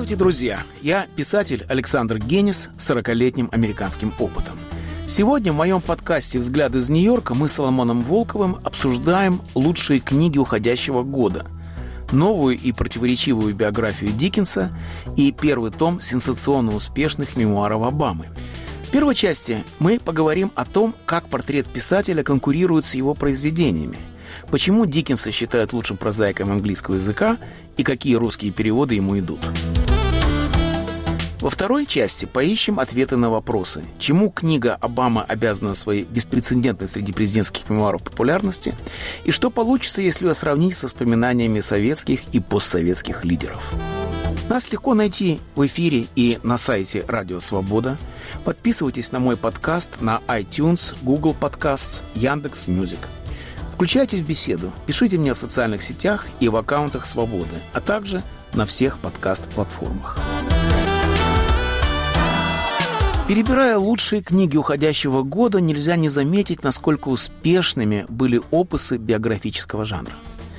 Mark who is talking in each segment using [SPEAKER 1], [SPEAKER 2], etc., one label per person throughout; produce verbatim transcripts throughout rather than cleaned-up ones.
[SPEAKER 1] Здравствуйте, друзья! Я писатель Александр Генис с сорокалетним американским опытом. Сегодня в моем подкасте «Взгляд из Нью-Йорка» мы с Соломоном Волковым обсуждаем лучшие книги уходящего года, новую и противоречивую биографию Диккенса и первый том сенсационно успешных мемуаров Обамы. В первой части мы поговорим о том, как портрет писателя конкурирует с его произведениями, почему Диккенса считают лучшим прозаиком английского языка и какие русские переводы ему идут. Во второй части поищем ответы на вопросы, чему книга Обама обязана своей беспрецедентной среди президентских мемуаров популярности и что получится, если ее сравнить со воспоминаниями советских и постсоветских лидеров. Нас легко найти в эфире и на сайте Радио Свобода. Подписывайтесь на мой подкаст на iTunes, Google Podcasts, Яндекс.Мьюзик. Включайтесь в беседу, пишите мне в социальных сетях и в аккаунтах Свободы, а также на всех подкаст-платформах. Перебирая лучшие книги уходящего года, нельзя не заметить, насколько успешными были опусы биографического жанра.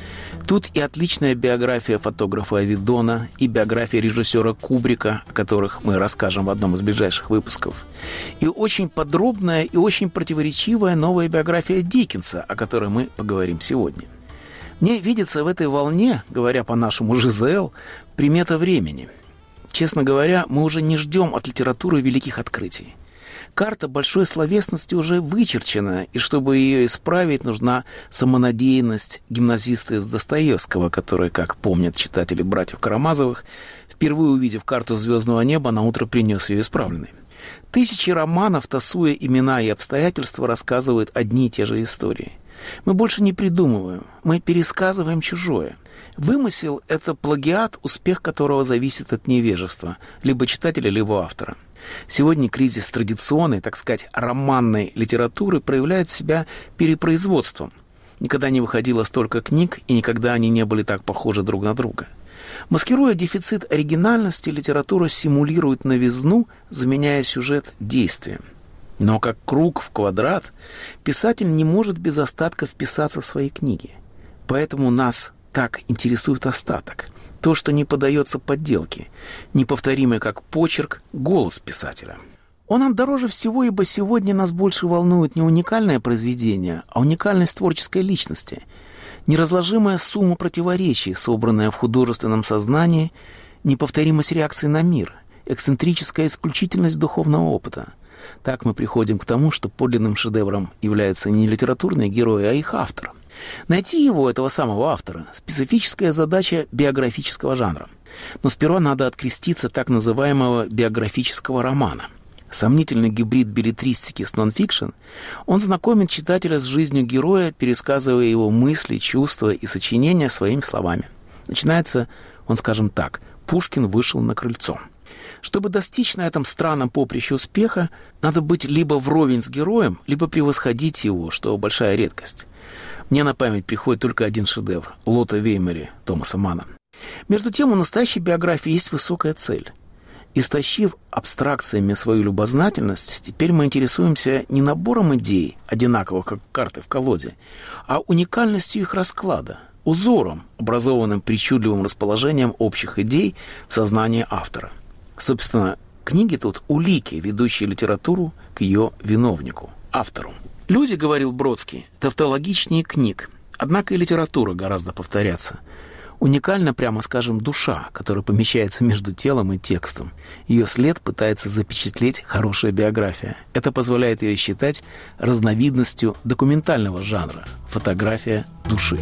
[SPEAKER 1] Тут и отличная биография фотографа Авидона, и биография режиссера Кубрика, о которых мы расскажем в одном из ближайших выпусков, и очень подробная и очень противоречивая новая биография Диккенса, о которой мы поговорим сегодня. Мне видится в этой волне, говоря по-нашему ЖЗЛ, примета времени. Честно говоря, мы уже не ждем от литературы великих открытий. Карта большой словесности уже вычерчена, и чтобы ее исправить, нужна самонадеянность гимназиста из Достоевского, который, как помнят читатели братьев Карамазовых, впервые увидев карту звездного неба, наутро принес ее исправленной. Тысячи романов, тасуя имена и обстоятельства, рассказывают одни и те же истории. Мы больше не придумываем, мы пересказываем чужое. Вымысел — это плагиат, успех которого зависит от невежества, либо читателя, либо автора. Сегодня кризис традиционной, так сказать, романной литературы проявляет себя перепроизводством. Никогда не выходило столько книг, и никогда они не были так похожи друг на друга. Маскируя дефицит оригинальности, литература симулирует новизну, заменяя сюжет действием. Но как круг в квадрат, писатель не может без остатка вписаться в свои книги. Поэтому нас так интересует остаток. То, что не поддается подделке, неповторимый как почерк, голос писателя. Он нам дороже всего, ибо сегодня нас больше волнует не уникальное произведение, а уникальность творческой личности, неразложимая сумма противоречий, собранная в художественном сознании, неповторимость реакции на мир, эксцентрическая исключительность духовного опыта. Так мы приходим к тому, что подлинным шедевром является не литературный герой, а их автор. Найти его, этого самого автора, специфическая задача биографического жанра. Но сперва надо откреститься так называемого биографического романа. Сомнительный гибрид беллетристики с нон-фикшн, он знакомит читателя с жизнью героя, пересказывая его мысли, чувства и сочинения своими словами. Начинается он, скажем так, «Пушкин вышел на крыльцо». Чтобы достичь на этом странном поприще успеха, надо быть либо вровень с героем, либо превосходить его, что большая редкость. Мне на память приходит только один шедевр – «Лотта Веймари» Томаса Манна. Между тем, у настоящей биографии есть высокая цель. Истощив абстракциями свою любознательность, теперь мы интересуемся не набором идей, одинаковых как карты в колоде, а уникальностью их расклада, узором, образованным причудливым расположением общих идей в сознании автора. Собственно, книги тут улики, ведущие литературу к ее виновнику, автору. Люди, говорил Бродский, тавтологичнее книг, однако и литература гораздо повторяться. Уникальна, прямо скажем, душа, которая помещается между телом и текстом. Ее след пытается запечатлеть хорошая биография. Это позволяет ее считать разновидностью документального жанра – фотография души.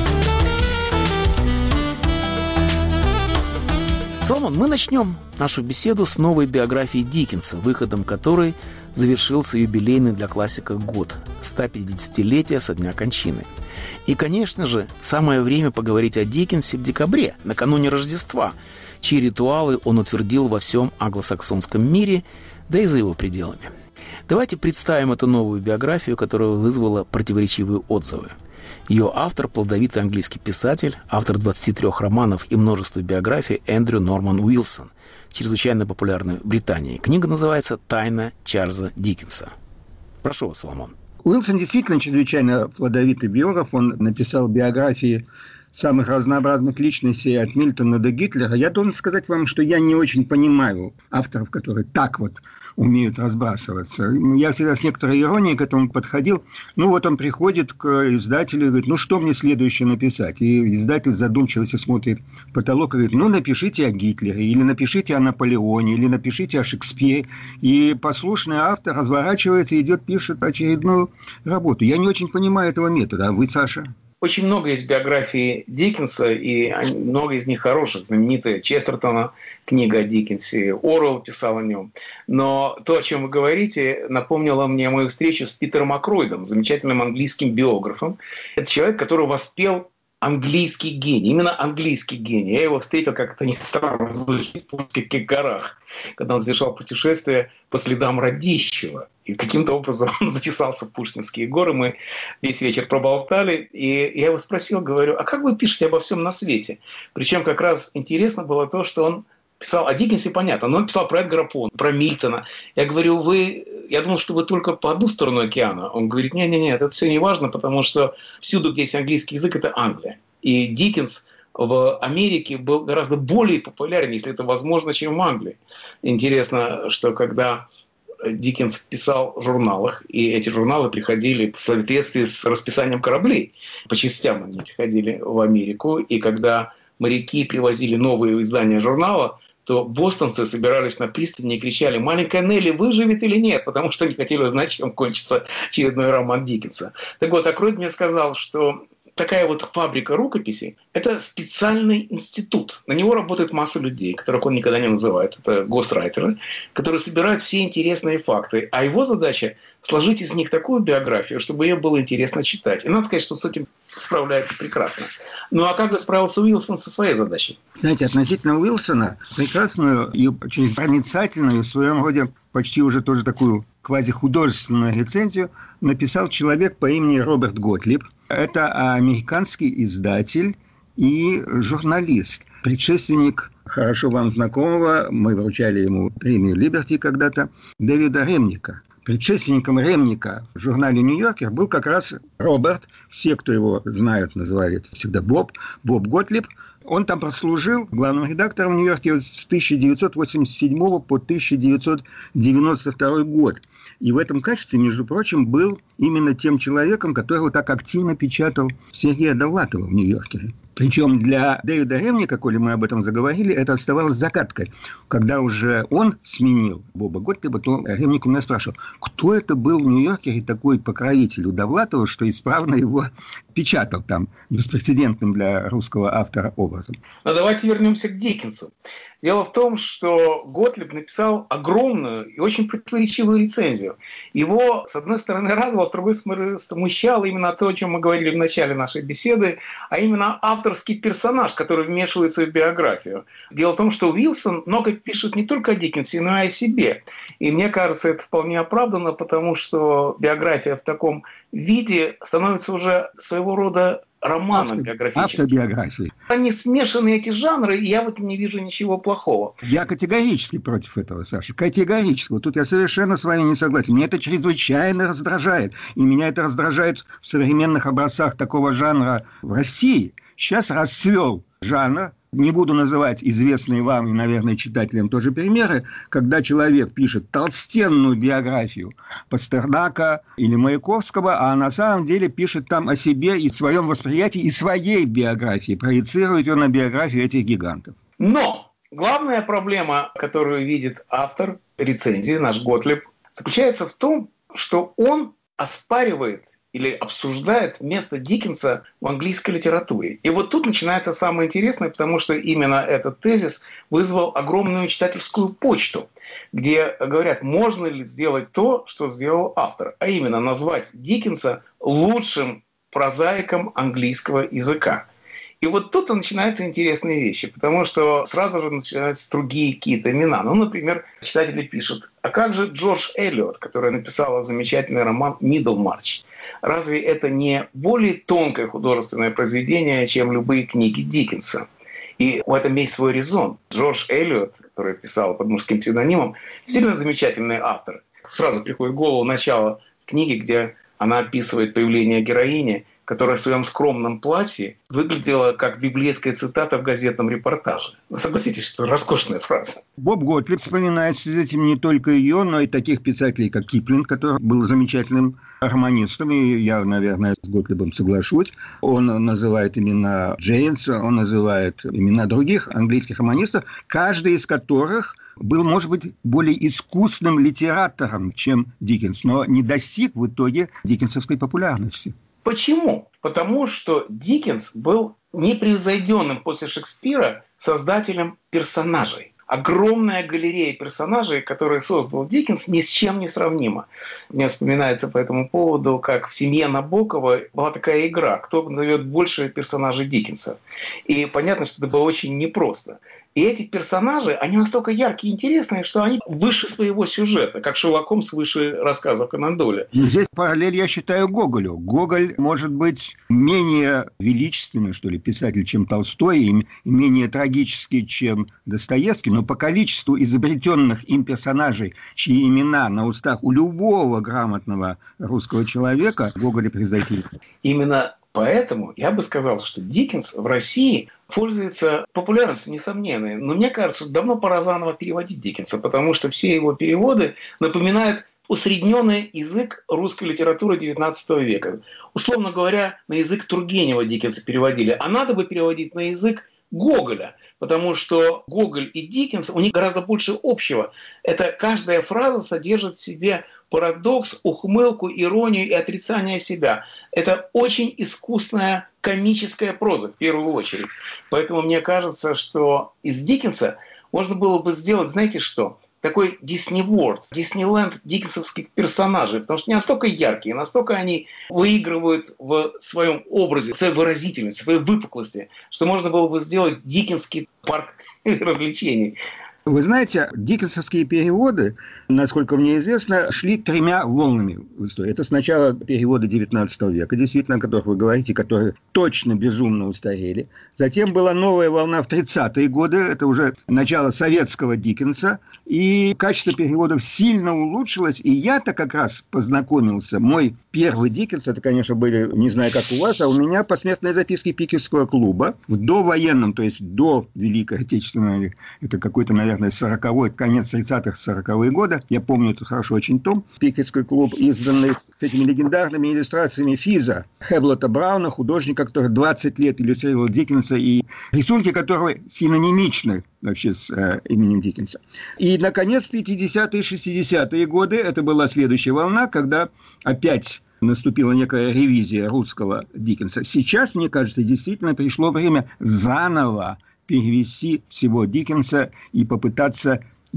[SPEAKER 1] Соломон, мы начнем нашу беседу с новой биографии Диккенса, выходом которой завершился юбилейный для классика год – сто пятидесятилетие со дня кончины. И, конечно же, самое время поговорить о Диккенсе в декабре, накануне Рождества, чьи ритуалы он утвердил во всем англосаксонском мире, да и за его пределами. Давайте представим эту новую биографию, которая вызвала противоречивые отзывы. Ее автор – плодовитый английский писатель, автор двадцати трёх романов и множества биографий Эндрю Норман Уилсон, чрезвычайно популярный в Британии. Книга называется «Тайна Чарльза Диккенса». Прошу вас, Соломон.
[SPEAKER 2] Уилсон действительно чрезвычайно плодовитый биограф. Он написал биографии самых разнообразных личностей от Мильтона до Гитлера, я должен сказать вам, что я не очень понимаю авторов, которые так вот умеют разбрасываться. Я всегда с некоторой иронией к этому подходил. Ну, вот он приходит к издателю и говорит, ну, что мне следующее написать? И издатель задумчиво смотрит в потолок и говорит, ну, напишите о Гитлере, или напишите о Наполеоне, или напишите о Шекспире. И послушный автор разворачивается, идет, пишет очередную работу. Я не очень понимаю этого метода. А вы, Саша?
[SPEAKER 1] Очень много есть биографий Диккенса, и много из них хороших. Знаменитая Честертона книга о Диккенсе, Оруэлл писал о нем. Но то, о чем вы говорите, напомнило мне мою встречу с Питером Акройдом, замечательным английским биографом. Это человек, который воспел английский гений, именно английский гений. Я его встретил, как это ни странно звучит, в Пушкинских горах, когда он совершал путешествие по следам Радищева. И каким-то образом он затесался в Пушкинские горы. Мы весь вечер проболтали. И я его спросил, говорю, а как вы пишете обо всем на свете? Причем как раз интересно было то, что он писал о Диккенсе, понятно, но он писал про Эдгара По, про Мильтона. Я говорю, вы, я думал, что вы только по одну сторону океана. Он говорит, нет-нет-нет, это все не важно, потому что всюду, где есть английский язык, это Англия. И Диккенс в Америке был гораздо более популярен, если это возможно, чем в Англии. Интересно, что когда Диккенс писал в журналах, и эти журналы приходили в соответствии с расписанием кораблей. По частям они приходили в Америку, и когда моряки привозили новые издания журнала, то бостонцы собирались на пристани и кричали «Маленькая Нелли выживет или нет?», потому что они хотели узнать, чем кончится очередной роман Диккенса. Так вот, Акройд мне сказал, что такая вот фабрика рукописей – это специальный институт. На него работает масса людей, которых он никогда не называет. Это гострайтеры, которые собирают все интересные факты. А его задача – сложить из них такую биографию, чтобы ее было интересно читать. И надо сказать, что с этим справляется прекрасно. Ну а как же справился Уилсон со своей задачей?
[SPEAKER 2] Знаете, относительно Уилсона, прекрасную и очень проницательную, в своем роде почти уже тоже такую квазихудожественную рецензию написал человек по имени Роберт Готлиб. Это американский издатель и журналист, предшественник хорошо вам знакомого, мы вручали ему премию «Либерти» когда-то, Дэвида Ремника. Предшественником Ремника в журнале «Нью-Йоркер» был как раз Роберт, все, кто его знают, называют всегда Боб, Боб Готлиб. Он там прослужил главным редактором в Нью-Йорке с тысяча девятьсот восемьдесят седьмого по тысяча девятьсот девяносто второй год. И в этом качестве, между прочим, был именно тем человеком, которого так активно печатал Сергей Довлатова в «Нью-Йоркере». Причем для Дэвида Ремника, коли мы об этом заговорили, это оставалось загадкой. Когда уже он сменил Боба Готлиба, то Ремник у меня спрашивал, кто это был в «Нью-Йоркере» такой покровитель у Довлатова, что исправно его печатал там беспрецедентным для русского автора образом.
[SPEAKER 1] Но давайте вернемся к Диккенсу. Дело в том, что Готлиб написал огромную и очень противоречивую рецензию. Его, с одной стороны, радовало, с другой стороны, смущало именно то, о чем мы говорили в начале нашей беседы, а именно авторский персонаж, который вмешивается в биографию. Дело в том, что Уилсон много пишет не только о Диккенсе, но и о себе. И мне кажется, это вполне оправданно, потому что биография в таком виде становится уже своего рода романом биографическим.
[SPEAKER 2] Автобиографии.
[SPEAKER 1] Они смешаны, эти жанры, и я в этом не вижу ничего плохого.
[SPEAKER 2] Я категорически против этого, Саша. Категорически. Вот тут я совершенно с вами не согласен. Меня это чрезвычайно раздражает. И меня это раздражает в современных образцах такого жанра в России. Сейчас расцвел жанр. Не буду называть известные вам и, наверное, читателям тоже примеры, когда человек пишет толстенную биографию Пастернака или Маяковского, а на самом деле пишет там о себе и своем восприятии, и своей биографии, проецирует ее на биографию этих гигантов.
[SPEAKER 1] Но главная проблема, которую видит автор рецензии, наш Готлиб, заключается в том, что он оспаривает или обсуждает место Диккенса в английской литературе. И вот тут начинается самое интересное, потому что именно этот тезис вызвал огромную читательскую почту, где говорят, можно ли сделать то, что сделал автор, а именно назвать Диккенса лучшим прозаиком английского языка. И вот тут начинаются интересные вещи, потому что сразу же начинаются другие какие-то имена. Ну, например, читатели пишут, а как же Джордж Эллиот, которая написала замечательный роман «Миддлмарч»? Разве это не более тонкое художественное произведение, чем любые книги Диккенса? И в этом есть свой резон. Джордж Эллиот, который писал под мужским псевдонимом, сильно замечательный автор. Сразу приходит в голову начало книги, где Она описывает появление героини, которая в своем скромном платье выглядела как библейская цитата в газетном репортаже. Вы согласитесь, что роскошная фраза.
[SPEAKER 2] Боб Готлиб вспоминает с этим не только ее, но и таких писателей, как Киплинг, который был замечательным романистом, и я, наверное, с Готлибом соглашусь. Он называет имена Джейнса, он называет имена других английских романистов, каждый из которых был, может быть, более искусным литератором, чем Диккенс, но не достиг в итоге диккенсовской популярности.
[SPEAKER 1] Почему? Потому что Диккенс был непревзойденным после Шекспира создателем персонажей. Огромная галерея персонажей, которые создал Диккенс, ни с чем не сравнима. Мне вспоминается по этому поводу, как в «Семье Набокова» была такая игра, кто назовет больше персонажей Диккенса. И понятно, что это было очень непросто. И эти персонажи, они настолько яркие и интересные, что они выше своего сюжета, как Шерлок Холмс выше рассказов Конан Дойля.
[SPEAKER 2] Здесь параллель, я считаю, Гоголю. Гоголь может быть менее величественный, что ли, писатель, чем Толстой, и менее трагический, чем Достоевский, но по количеству изобретенных им персонажей, чьи имена на устах у любого грамотного русского человека, Гоголя превзойти.
[SPEAKER 1] Именно поэтому я бы сказал, что Диккенс в России пользуется популярностью, несомненной. Но мне кажется, что давно пора заново переводить Диккенса, потому что все его переводы напоминают усредненный язык русской литературы девятнадцатого века. Условно говоря, на язык Тургенева Диккенса переводили, а надо бы переводить на язык Гоголя, потому что Гоголь и Диккенс, у них гораздо больше общего. Это каждая фраза содержит в себе парадокс, ухмылку, иронию и отрицание себя. Это очень искусная комическая проза, в первую очередь. Поэтому мне кажется, что из Диккенса можно было бы сделать, знаете что, такой Disney World, Диснейленд диккенсовских персонажей, потому что не настолько яркие, настолько они выигрывают в своем образе, в своей выразительности, в своей выпуклости, что можно было бы сделать диккенский парк развлечений.
[SPEAKER 2] Вы знаете, диккенсовские переводы, насколько мне известно, шли тремя волнами в истории. Это сначала переводы девятнадцатого века, действительно, о которых вы говорите, которые точно безумно устарели. Затем была новая волна в тридцатые годы, это уже начало советского Диккенса, и качество переводов сильно улучшилось, и я-то как раз познакомился. Мой первый Диккенс, это, конечно, были, не знаю, как у вас, а у меня посмертные записки Пикерского клуба в довоенном, то есть до Великой Отечественной, это какой-то, наверное, сороковой, конец тридцатых, сороковые годы. Я помню это хорошо очень том. Пикерский клуб, изданный с этими легендарными иллюстрациями Физа, Хэблота Брауна, художника, который двадцать лет иллюстрировал Диккенса, и рисунки которого синонимичны вообще с э, именем Диккенса. И, наконец, пятидесятые и шестидесятые годы, это была следующая волна, когда опять наступила некая ревизия русского Диккенса. Сейчас, мне кажется, действительно пришло время заново перевести всего Диккенса и попытаться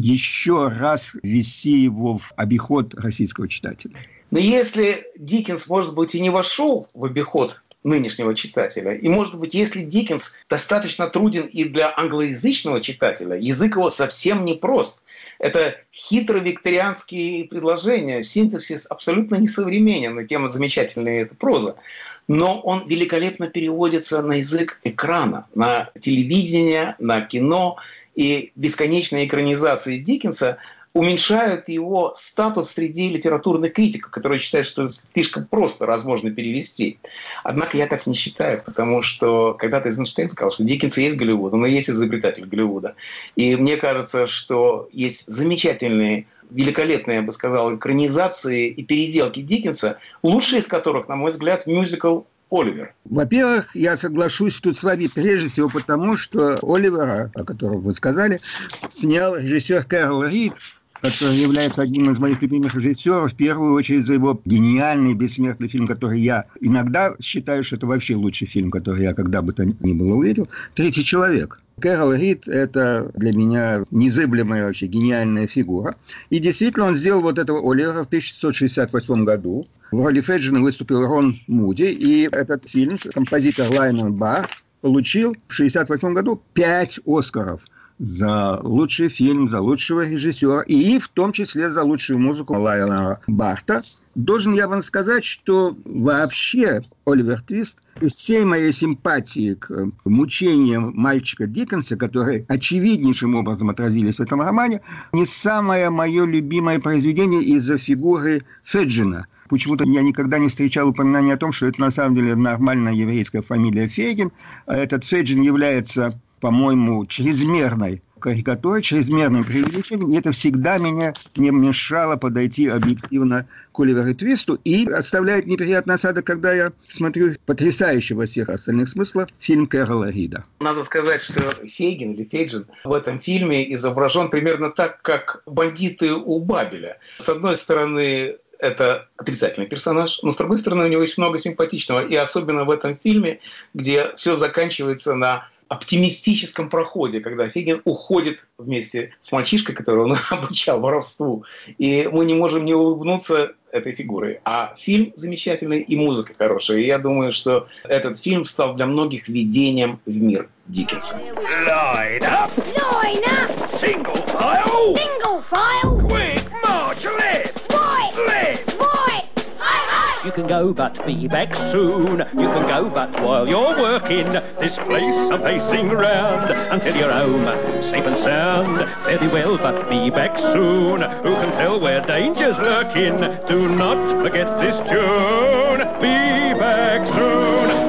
[SPEAKER 2] еще раз ввести его в обиход российского читателя.
[SPEAKER 1] Но если Диккенс, может быть, и не вошел в обиход нынешнего читателя, и, может быть, если Диккенс достаточно труден и для англоязычного читателя, язык его совсем непрост. Это хитро-викторианские предложения, синтаксис абсолютно несовременен, и тема замечательная – это проза. Но он великолепно переводится на язык экрана, на телевидение, на кино. И бесконечные экранизации Диккенса уменьшают его статус среди литературных критиков, которые считают, что слишком просто возможно перевести. Однако я так не считаю, потому что когда-то Эйзенштейн сказал, что Диккенс есть Голливуд, он и есть изобретатель Голливуда. И мне кажется, что есть замечательные, великолепные, я бы сказал, экранизации и переделки Диккенса, лучшие из которых, на мой взгляд, мюзикл «Оливер».
[SPEAKER 2] Во-первых, я соглашусь тут с вами прежде всего потому, что Оливера, о котором вы сказали, снял режиссер Кэрол Рид, который является одним из моих любимых режиссеров, в первую очередь за его гениальный бессмертный фильм, который я иногда считаю, что это вообще лучший фильм, который я когда бы то ни было увидел, «Третий человек». Кэрол Рид – это для меня незыблемая вообще гениальная фигура. И действительно, он сделал вот этого Оливера в тысяча девятьсот шестьдесят восьмом году. В роли Феджина выступил Рон Муди, и этот фильм, композитор Лайонел Барт, получил в шестьдесят восьмом году пять «Оскаров» за лучший фильм, за лучшего режиссера, и в том числе за лучшую музыку Лайонела Барта. Должен я вам сказать, что вообще Оливер Твист, при всей моей симпатии к мучениям мальчика Диккенса, которые очевиднейшим образом отразились в этом романе, не самое мое любимое произведение из-за фигуры Феджина. Почему-то я никогда не встречал упоминания о том, что это на самом деле нормальная еврейская фамилия Фейгин. Этот Феджин является, по-моему, чрезмерной карикатурой, чрезмерным преувеличением, и это всегда меня не мешало подойти объективно к Оливеру Твисту и оставляет неприятный осадок, когда я смотрю потрясающий во всех остальных смыслах фильм Кэрола Рида.
[SPEAKER 1] Надо сказать, что Фейгин или Фейджин в этом фильме изображен примерно так, как бандиты у Бабеля. С одной стороны, это отрицательный персонаж, но с другой стороны, у него есть много симпатичного, и особенно в этом фильме, где все заканчивается на оптимистическом проходе, когда Фейгин уходит вместе с мальчишкой, которого он обучал воровству. И мы не можем не улыбнуться этой фигурой. А фильм замечательный и музыка хорошая. И я думаю, что этот фильм стал для многих введением в мир Диккенса.
[SPEAKER 3] Line up!
[SPEAKER 4] Line up!
[SPEAKER 3] Single file!
[SPEAKER 4] Single file!
[SPEAKER 3] Quick march left!
[SPEAKER 4] Right!
[SPEAKER 3] Left!
[SPEAKER 4] Right! Hi, hi!
[SPEAKER 3] You can go, but be back soon. You can go, but while you're working, this place I'm pacing round until you're home, safe and sound. Very well, but be back soon. Who can tell where danger's lurking? Do not forget this tune. Be back soon.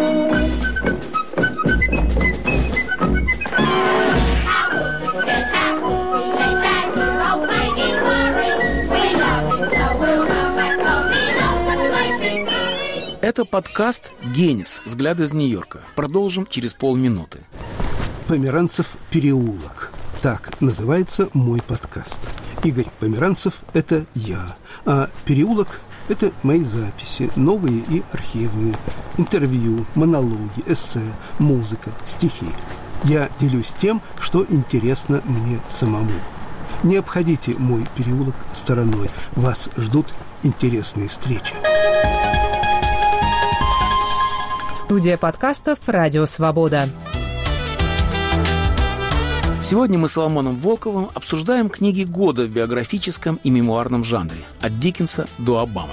[SPEAKER 1] Это подкаст «Генис. Взгляд из Нью-Йорка». Продолжим через полминуты.
[SPEAKER 5] «Померанцев переулок». Так называется мой подкаст. Игорь Померанцев – это я, а «Переулок» – это мои записи, новые и архивные, интервью, монологи, эссе, музыка, стихи. Я делюсь тем, что интересно мне самому. Не обходите мой переулок стороной. Вас ждут интересные встречи.
[SPEAKER 6] Студия подкастов «Радио Свобода».
[SPEAKER 1] Сегодня мы с Соломоном Волковым обсуждаем книги года в биографическом и мемуарном жанре. От Диккенса до Обамы.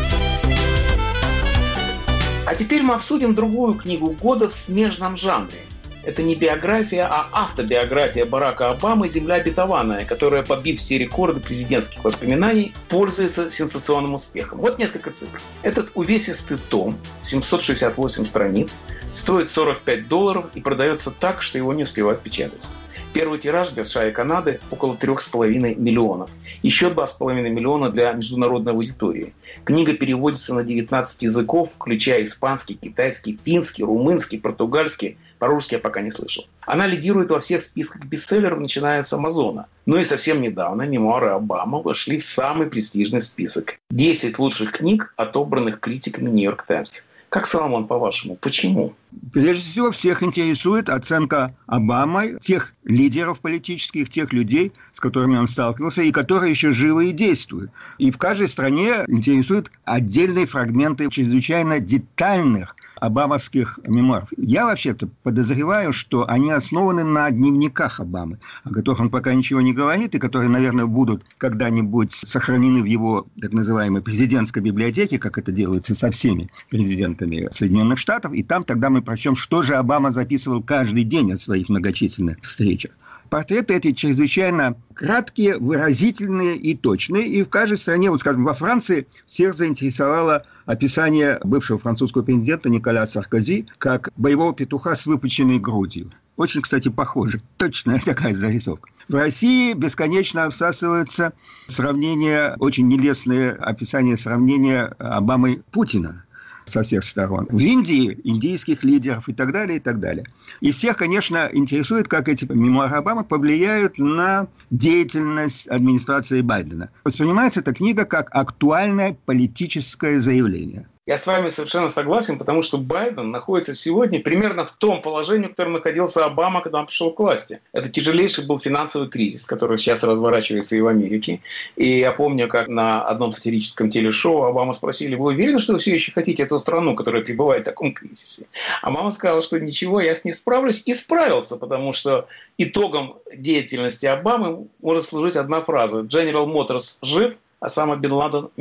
[SPEAKER 1] А теперь мы обсудим другую книгу года в смежном жанре. Это не биография, а автобиография Барака Обамы «Земля обетованная», которая, побив все рекорды президентских воспоминаний, пользуется сенсационным успехом. Вот несколько цифр. Этот увесистый том, семьсот шестьдесят восемь страниц, стоит сорок пять долларов и продается так, что его не успевают печатать. Первый тираж для США и Канады около трех с половиной миллионов. Еще два с половиной миллиона для международной аудитории. Книга переводится на девятнадцать языков, включая испанский, китайский, финский, румынский, португальский. По-русски я пока не слышал. Она лидирует во всех списках бестселлеров, начиная с Амазона. Ну и совсем недавно мемуары Обамы вошли в самый престижный список. десять лучших книг, отобранных критиками Нью-Йорк Таймс. Как, Соломон, по-вашему, почему?
[SPEAKER 2] Прежде всего, всех интересует оценка Обамой тех лидеров политических, тех людей, с которыми он сталкивался, и которые еще живы и действуют. И в каждой стране интересуют отдельные фрагменты чрезвычайно детальных обамовских мемуаров. Я вообще-то подозреваю, что они основаны на дневниках Обамы, о которых он пока ничего не говорит, и которые, наверное, будут когда-нибудь сохранены в его так называемой президентской библиотеке, как это делается со всеми президентами Соединенных Штатов, и там тогда мы прочтем, что же Обама записывал каждый день о своих многочисленных встречах. Портреты эти чрезвычайно краткие, выразительные и точные. И в каждой стране, вот скажем, во Франции всех заинтересовало описание бывшего французского президента Николя Саркози как боевого петуха с выпученной грудью. Очень, кстати, похоже. Точная такая зарисовка. В России бесконечно обсасывается сравнение, очень нелестное описание сравнения Обамы Путина со всех сторон. В Индии индийских лидеров и так далее, и так далее. И всех, конечно, интересует, как эти мемуары Обамы повлияют на деятельность администрации Байдена. Воспринимается эта книга как актуальное политическое заявление.
[SPEAKER 1] Я с вами совершенно согласен, потому что Байден находится сегодня примерно в том положении, в котором находился Обама, когда он пришел к власти. Это тяжелейший был финансовый кризис, который сейчас разворачивается и в Америке. И я помню, как на одном сатирическом телешоу Обама спросили: вы уверены, что вы все еще хотите эту страну, которая пребывает в таком кризисе? Обама сказал, что ничего, я с ней справлюсь, и справился, потому что итогом деятельности Обамы может служить одна фраза: General Motors жив, Осама бен Ладен мертв.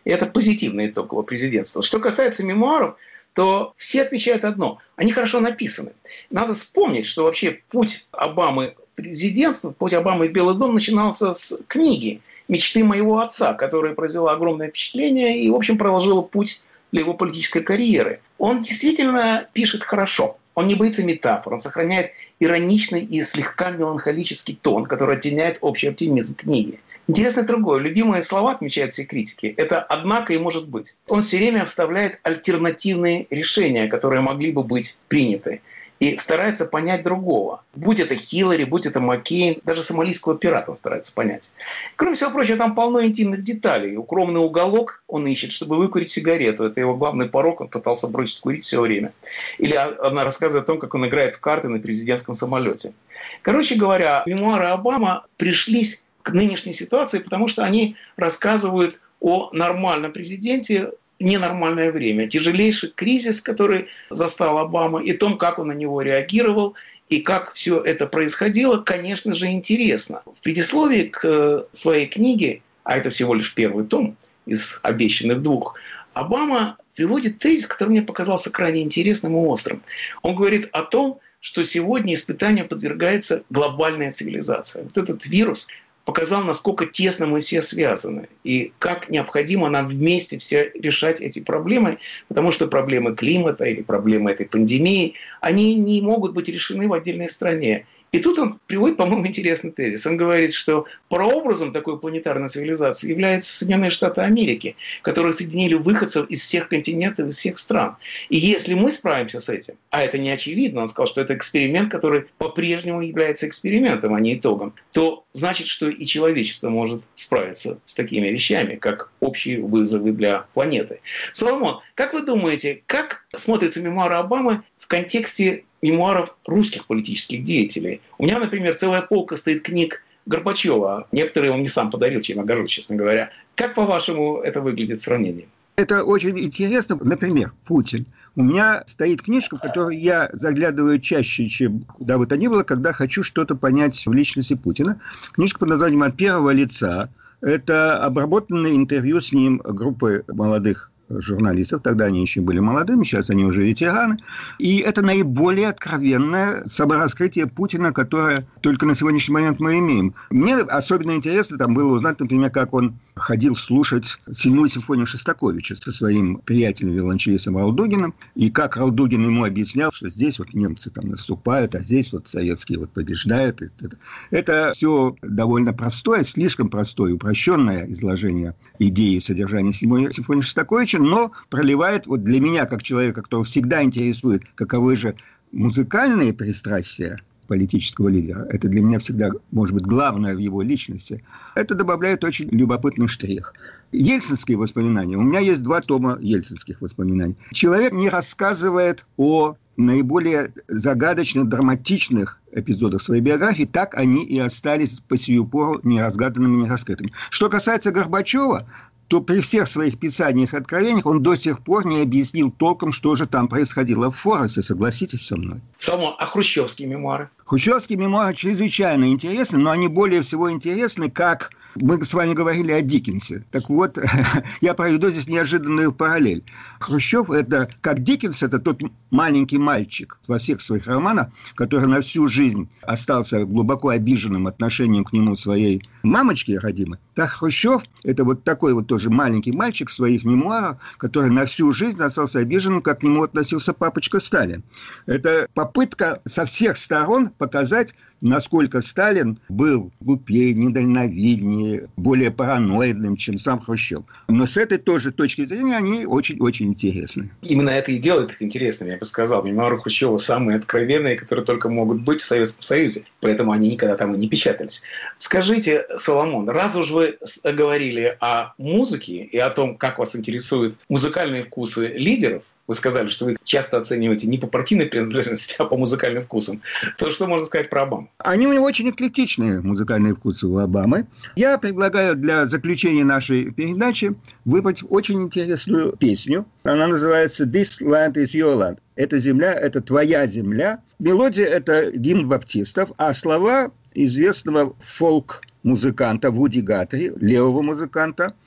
[SPEAKER 1] И это позитивный итог его президентства. Что касается мемуаров, то все отмечают одно. Они хорошо написаны. Надо вспомнить, что вообще путь Обамы в президентство, путь Обамы в Белый дом начинался с книги «Мечты моего отца», которая произвела огромное впечатление и, в общем, проложила путь для его политической карьеры. Он действительно пишет хорошо. Он не боится метафор, он сохраняет ироничный и слегка меланхолический тон, который оттеняет общий оптимизм книги. Интересно другое. Любимые слова, отмечают все критики, это «однако» и «может быть». Он все время вставляет альтернативные решения, которые могли бы быть приняты. И старается понять другого. Будь это Хиллари, будь это Маккейн, даже сомалийского пирата он старается понять. Кроме всего прочего, там полно интимных деталей. Укромный уголок он ищет, чтобы выкурить сигарету. Это его главный порок, он пытался бросить курить все время. Или она рассказывает о том, как он играет в карты на президентском самолете. Короче говоря, мемуары Обамы пришлись к нынешней ситуации, потому что они рассказывают о нормальном президенте, ненормальное время, тяжелейший кризис, который застал Обама, и том, как он на него реагировал, и как все это происходило, конечно же, интересно. В предисловии к своей книге, а это всего лишь первый том из обещанных двух, Обама приводит тезис, который мне показался крайне интересным и острым. Он говорит о том, что сегодня испытанию подвергается глобальная цивилизация. Вот этот вирус показал, насколько тесно мы все связаны и как необходимо нам вместе все решать эти проблемы, потому что проблемы климата или проблемы этой пандемии, они не могут быть решены в отдельной стране. И тут он приводит, по-моему, интересный тезис. Он говорит, что прообразом такой планетарной цивилизации являются Соединенные Штаты Америки, которые соединили выходцев из всех континентов, из всех стран. И если мы справимся с этим, а это не очевидно, он сказал, что это эксперимент, который по-прежнему является экспериментом, а не итогом, то значит, что и человечество может справиться с такими вещами, как общие вызовы для планеты. Соломон, как вы думаете, как смотрятся мемуары Обамы в контексте мемуаров русских политических деятелей? У меня, например, целая полка стоит книг Горбачева. Некоторые он мне сам подарил, чем я горжусь, честно говоря. Как, по-вашему, это выглядит в сравнении?
[SPEAKER 2] Это очень интересно. Например, Путин. У меня стоит книжка, в которую я заглядываю чаще, чем куда бы то ни было, когда хочу что-то понять в личности Путина. Книжка под названием «От первого лица». Это обработанное интервью с ним группы молодых журналистов, тогда они еще были молодыми, сейчас они уже ветераны. И это наиболее откровенное самораскрытие Путина, которое только на сегодняшний момент мы имеем. Мне особенно интересно там было узнать, например, как он ходил слушать седьмую симфонию Шостаковича со своим приятелем-виолончелистом Ралдугиным, и как Ралдугин ему объяснял, что здесь вот немцы там наступают, а здесь вот советские вот побеждают. Это, это все довольно простое, слишком простое, упрощенное изложение идеи и содержания седьмой симфонии Шостаковича, но проливает вот для меня, как человека, которого всегда интересует, каковы же музыкальные пристрастия политического лидера. Это для меня всегда, может быть, главное в его личности. Это добавляет очень любопытный штрих. Ельцинские воспоминания. У меня есть два тома ельцинских воспоминаний. Человек не рассказывает о наиболее загадочных, драматичных эпизодах своей биографии, так они и остались по сию пору неразгаданными, нераскрытыми. Что касается Горбачева, то при всех своих писаниях и откровениях он до сих пор не объяснил толком, что же там происходило в Форесте, согласитесь со мной.
[SPEAKER 1] Соломон, а хрущевские мемуары?
[SPEAKER 2] Хрущевские мемуары чрезвычайно интересны, но они более всего интересны, как мы с вами говорили о Диккенсе. Так вот, я проведу здесь неожиданную параллель. Хрущев – это, как Диккенс, это тот маленький мальчик во всех своих романах, который на всю жизнь остался глубоко обиженным отношением к нему своей мамочки родимой. Так Хрущев – это вот такой вот тоже маленький мальчик в своих мемуарах, который на всю жизнь остался обиженным, как к нему относился папочка Сталин. Это попытка со всех сторон показать, насколько Сталин был глупее, недальновиднее, более параноидным, чем сам Хрущев. Но с этой тоже точки зрения они очень-очень интересны.
[SPEAKER 1] Именно это и делает их интересными, я бы сказал. Мемуары Хрущева самые откровенные, которые только могут быть в Советском Союзе. Поэтому они никогда там и не печатались. Скажите, Соломон, раз уж вы говорили о музыке и о том, как вас интересуют музыкальные вкусы лидеров, вы сказали, что вы часто оцениваете не по партийной принадлежности, а по музыкальным вкусам. То что можно сказать про Обаму?
[SPEAKER 2] Они у него очень эклектичные музыкальные вкусы у Обамы. Я предлагаю для заключения нашей передачи выбрать очень интересную песню. Она называется «This land is your land». «Эта земля – это твоя земля». Мелодия – это гимн баптистов, а слова известного фолк-музыканта Вуди Гатри, левого музыканта,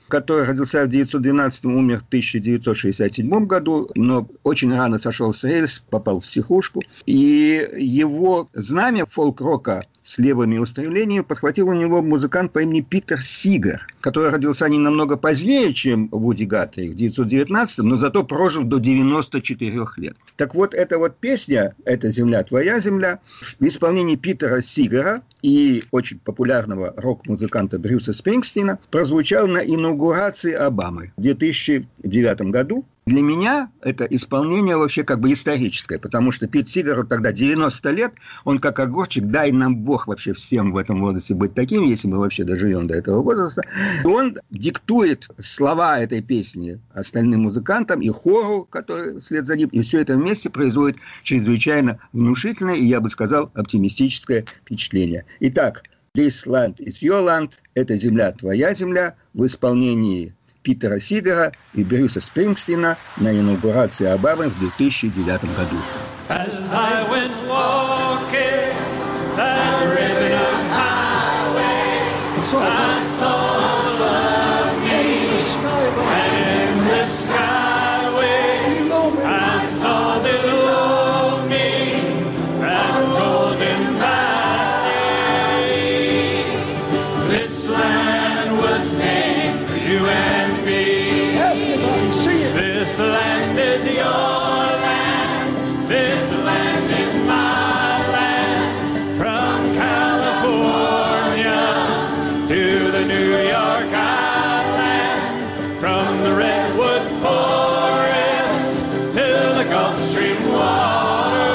[SPEAKER 2] который родился в девятьсот двенадцатом, умер в тысяча девятьсот шестьдесят седьмом году, но очень рано сошел с рельс, попал в психушку. И его знамя фолк-рока с левыми устремлениями подхватил у него музыкант по имени Питер Сигар, который родился не намного позднее, чем Вуди Гатри, в девятьсот девятнадцатом, но зато прожил до девяноста четырёх лет. Так вот, эта вот песня «Это земля, твоя земля» в исполнении Питера Сигара и очень популярного рок-музыканта Брюса Спрингстина прозвучал на инаугурации Обамы в две тысячи девятом году. Для меня это исполнение вообще как бы историческое, потому что Пит Сигару тогда девяносто лет, он как огурчик, дай нам Бог вообще всем в этом возрасте быть таким, если мы вообще доживем до этого возраста. Он диктует слова этой песни остальным музыкантам и хору, который вслед за ним, и все это вместе производит чрезвычайно внушительное и, я бы сказал, оптимистическое впечатление. Итак, This land is your land, это земля, твоя земля, в исполнении Питера Сигара и Брюса Спрингстина на инаугурации Обамы в две тысячи девятом году.
[SPEAKER 7] As I went walking that ribbon of highway, I saw the lovely and in the skyway I saw below me that golden valley. This land was made for you and me. Everybody sing it. This land is your land. This land is my land. From California to the New York Island. From the Redwood Forest to the Gulf Stream water.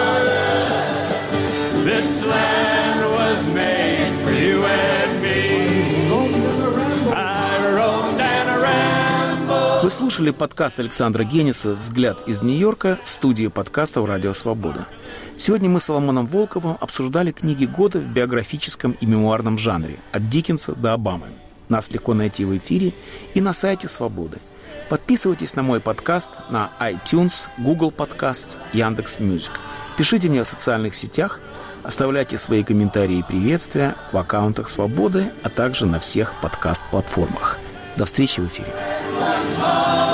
[SPEAKER 7] This land was made for you and me. I roamed and rambled.
[SPEAKER 1] Вы слушали подкаст Александра Гениса «Взгляд из Нью-Йорка», студии подкастов «Радио Свобода». Сегодня мы с Соломоном Волковым обсуждали книги года в биографическом и мемуарном жанре от Диккенса до Обамы. Нас легко найти в эфире и на сайте «Свободы». Подписывайтесь на мой подкаст на iTunes, Google Podcasts, Яндекс.Мьюзик. Пишите мне в социальных сетях, оставляйте свои комментарии и приветствия в аккаунтах «Свободы», а также на всех подкаст-платформах. До встречи в эфире.
[SPEAKER 7] Oh